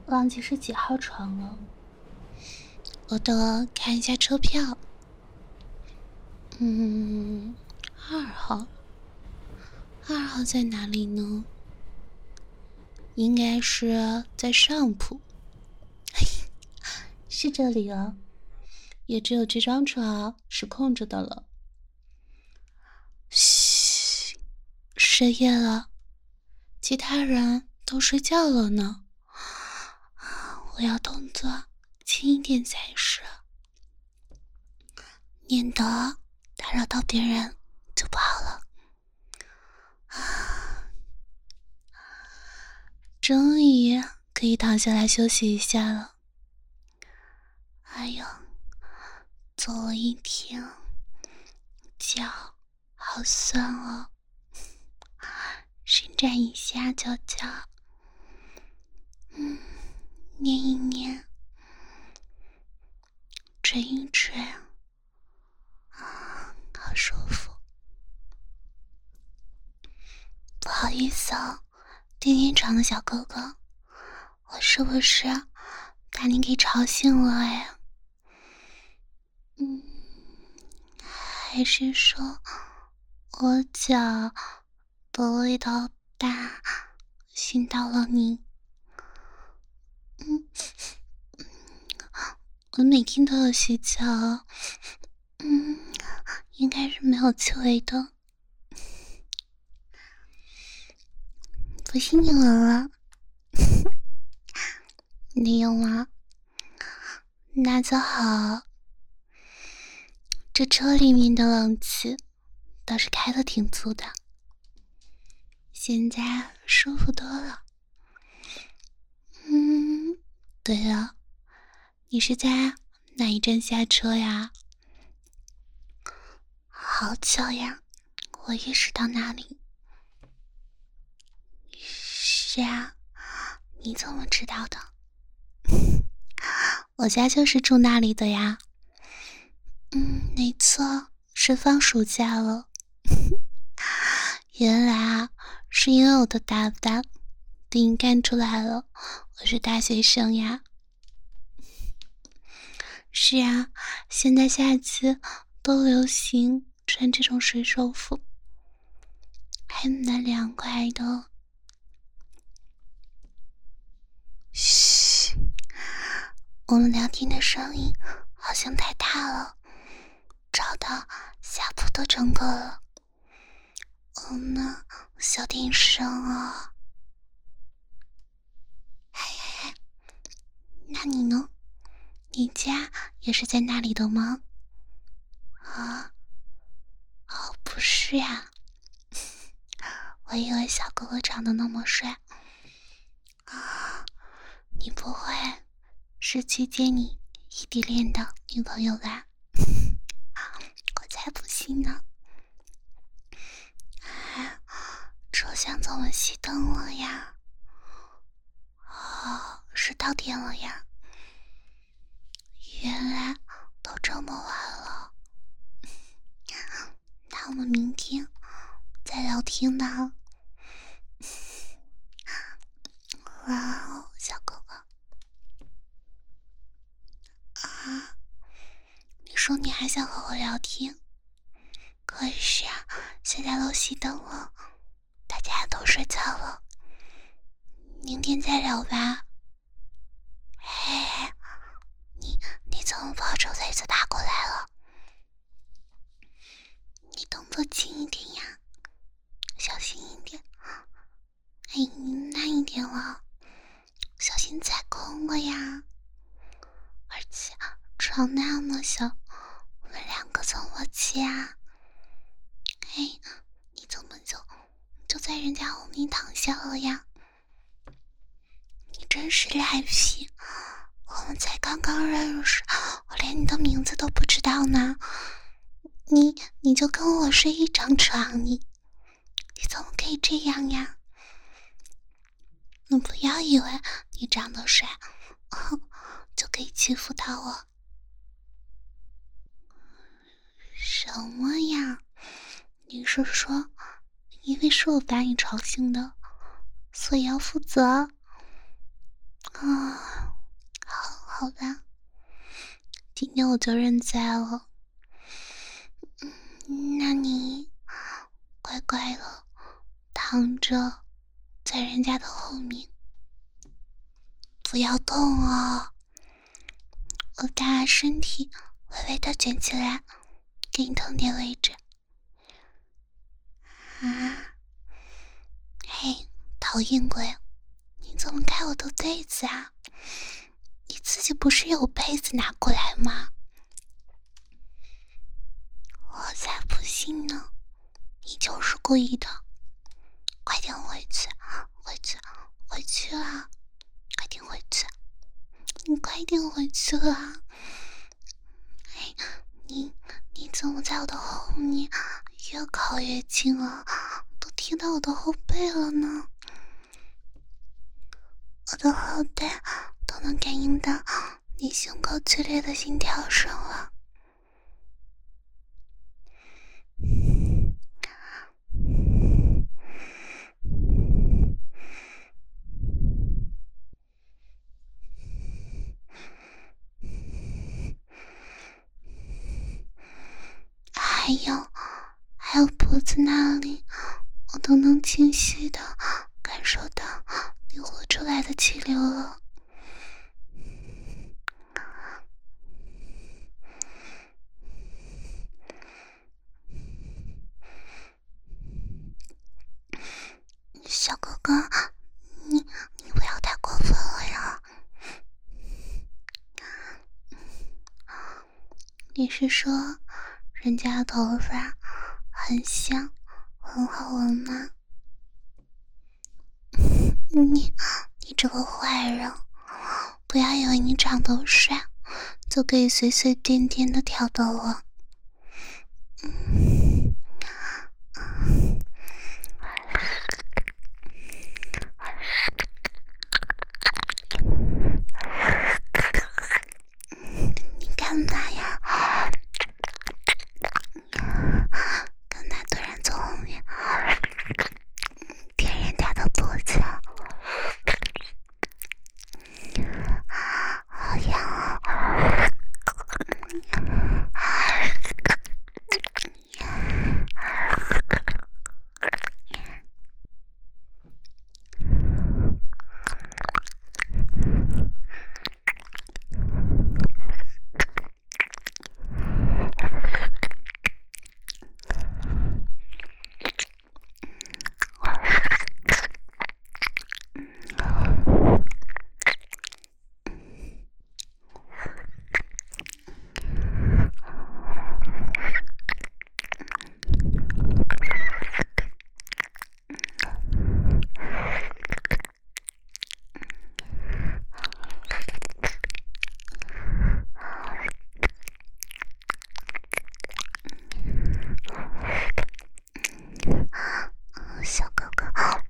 忘记是几号床了。 我得看一下车票。2号。2号在哪里呢？应该是在上铺。 是这里了， 也只有这张床是空着的了。嘘，深夜了，其他人都睡觉了呢。我要动作轻一点才是，免得打扰到别人就不好了。终于可以躺下来休息一下了。哎呦，走了一天，脚好酸哦，伸展一下脚脚，捏一捏，捶一捶，好舒服。不好意思哦，今天床的小哥哥，我是不是把你给吵醒了哎？还是说我脚的味道大，熏到了你？我每天都有洗脚，应该是没有气味的。不信你闻了？没有吗？那就好。这车里面的冷气倒是开得挺足的，现在舒服多了。对了，你是在哪一站下车呀？好巧呀，我也是到那里。是啊，你怎么知道的？我家就是住那里的呀。没错，是放暑假了。原来啊，是因为我的打扮被你看出来了，我是大学生呀。是啊，现在夏季都流行穿这种水手服，还蛮凉快的。嘘，我们聊天的声音好像太大了，吵到下铺的整个了。我们小点声啊。嘿，那你呢？你家也是在那里的吗？不是呀。我以为小哥哥长得那么帅你不会是去接你异地恋的女朋友吧？我才不信呢。车厢怎么熄灯了呀？是到点了呀。原来都这么晚了。那我们明天再聊天吧。哇哦，小哥哥你说你还想和我聊天，可是啊，现在都熄灯了，大家都睡觉了，明天再聊吧。嘿，你怎么抱着雷子打过来了？你动作轻一点呀，小心一点。你慢一点了，小心踩空了呀。而且床那么小，我们2个怎么起啊？你怎么就在人家屋里躺下了呀？你真是赖皮！我们才刚刚认识，我连你的名字都不知道呢。你就跟我睡一张床，你怎么可以这样呀？你不要以为你长得帅，就可以欺负到我。什么呀？你是说，因为是我把你吵醒的，所以要负责？ 好吧，今天我就认栽了。那你乖乖的躺着，在人家的后面，不要动哦。我把身体微微的卷起来，给你腾点位置。嘿，讨厌鬼，你怎么开我的被子啊？你自己不是有被子拿过来吗？我才不信呢，你就是故意的。快点回去啊！快点回去！你快点回去啊！哎，你怎么在我的后面越靠越近了？都贴到我的后背了呢。我的后背都能感应到你胸口剧烈的心跳声了。还有脖子那里，我都能清晰的感受到你呼出来的气流了。小哥哥，你不要太过分了呀！你是说人家的头发很香，很好闻吗？你这个坏人，不要以为你长得帅就可以随随便便的挑逗我。你干嘛呀？刚才突然从后面舔人家的脖子，好痒啊！小哥哥，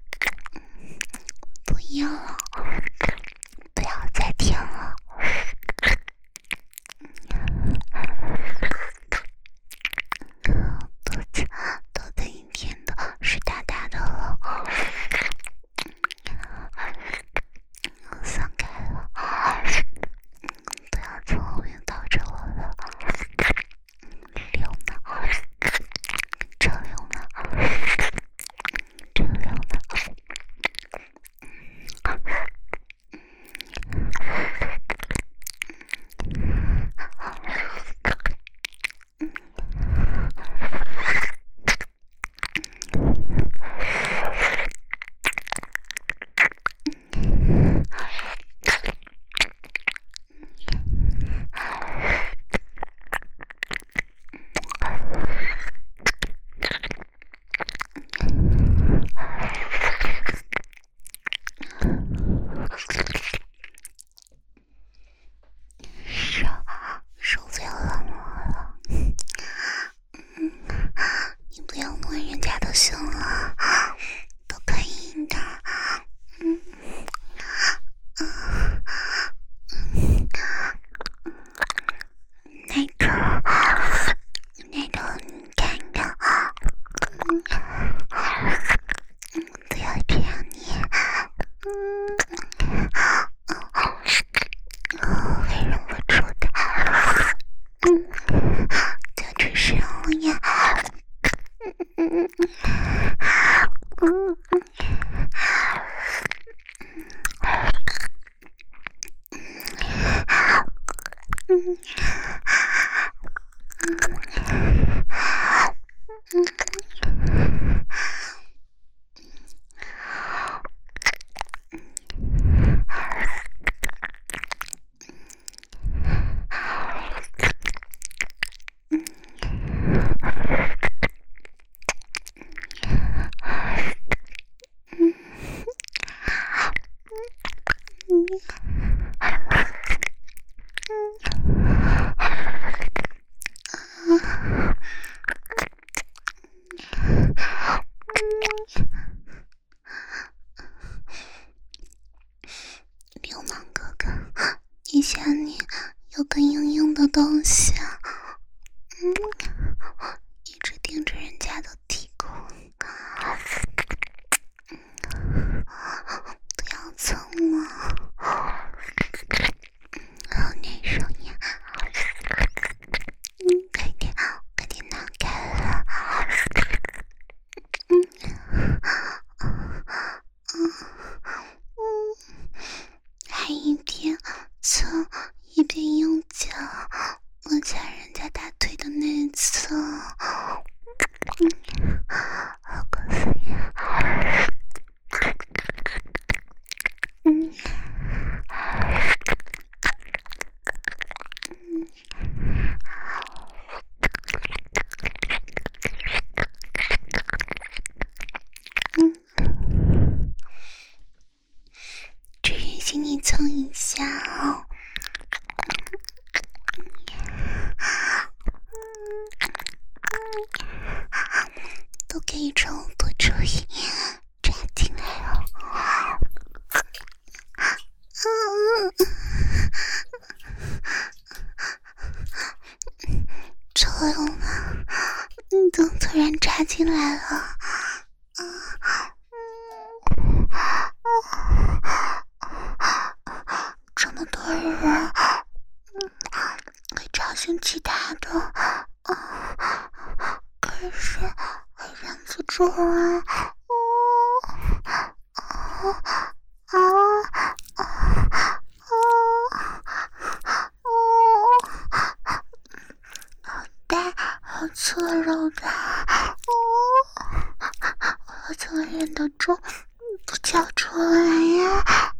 不要了，不要再舔了。肚子一天都是大大的了，散开了，不要从后面抱着我了，溜呢，这溜呢，这溜呢。 流氓哥哥，你想你有个硬硬的东西啊，一直盯着人家的地沟，不要蹭我，好难受呀！快点拿开了！还一边蹭一边用脚摸下人家大腿的内侧，好过分呀！只允许你蹭一下哦。都可以趁我不注意插进来哦。臭了吗？你怎么突然插进来了？这么多人，会找寻其他的，可是我忍不住啊！好大，好粗肉的，我怎么忍得住不叫出来呀？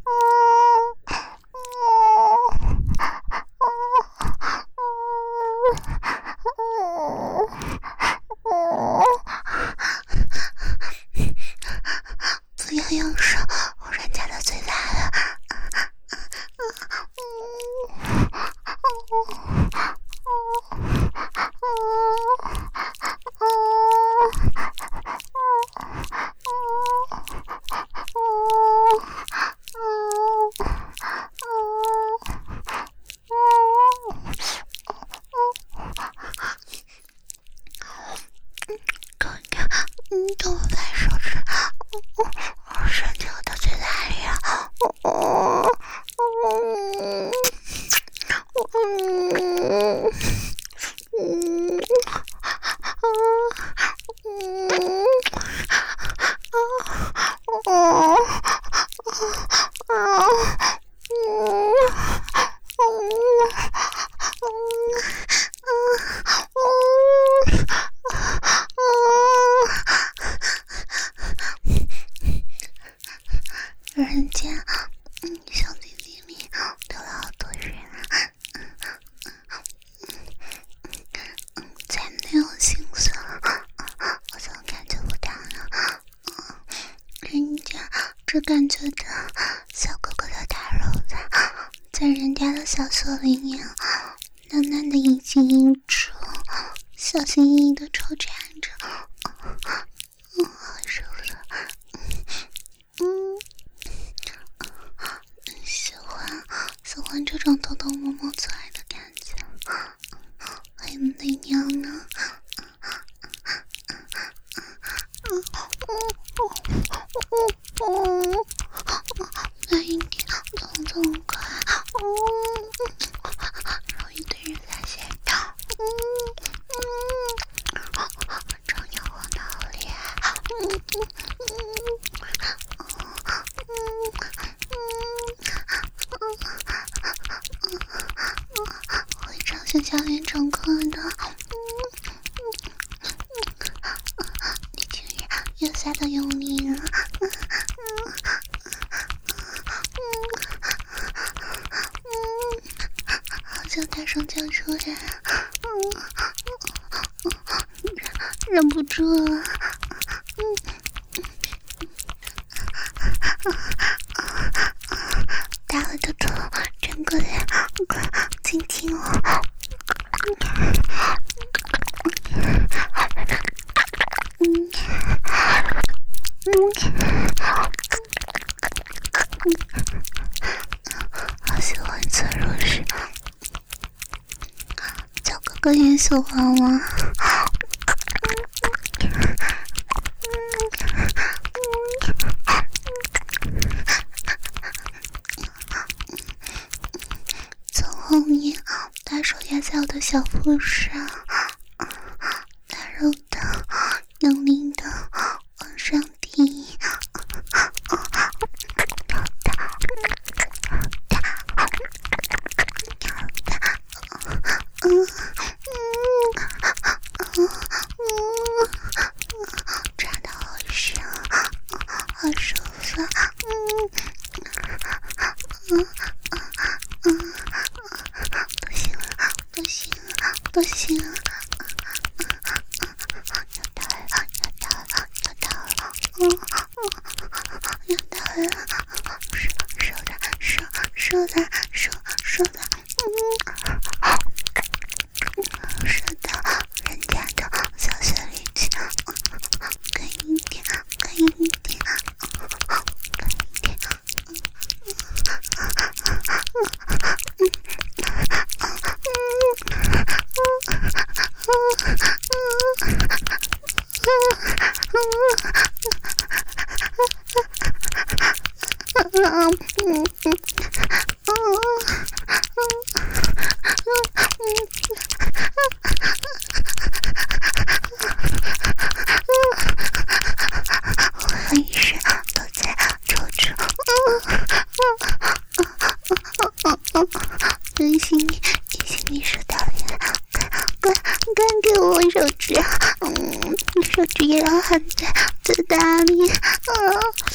不要用手捂人家的嘴巴了。等我把手指伸进我的嘴巴里啊！人家小弟弟里流了好多人啊，才没有心酸，我怎么感觉不到呢？人家只感觉到小哥哥的大肉子在人家的小手里面暖暖的一进一出，小心翼翼的抽插着，好舒服。喜欢这种偷偷摸摸做爱的感觉，还没娘呢。慢一点，动作快，容易对人发现到。这样我脑里。会找寻小脸整个的，你竟然越下的用力了，好想大声叫出来，忍不住了，大我的头转过来，听听我。 好喜欢做肉食，叫哥哥也喜欢吗？从后面大手压在我的小腹上，大肉的用力的往上提，抓到好深，好舒服，不行了，不行了，不行了，要到了，要到了，要到了，要到了，收的，收到人家的小穴里去，干一点，干一点，干一点。我一直都在抽搐，你心里说导演，快给我手指，手指也要含在大力，